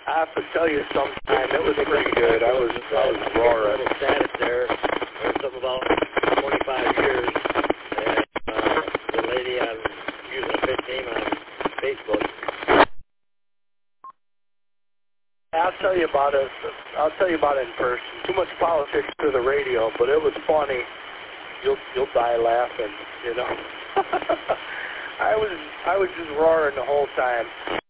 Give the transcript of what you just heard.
I have to tell you sometime, it was pretty good. I was roaring. A little status there. There's something about 25 years. And the lady on using a fake name on Facebook. I'll tell you about it. I'll tell you about it in person. Too much politics to the radio, but it was funny. You'll die laughing, you know. I was just roaring the whole time.